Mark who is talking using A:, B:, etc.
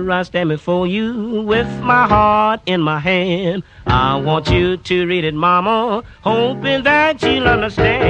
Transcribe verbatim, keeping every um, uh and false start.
A: here I stand before you with my heart in my hand. I want you to read it, mama, hoping that you'll understand.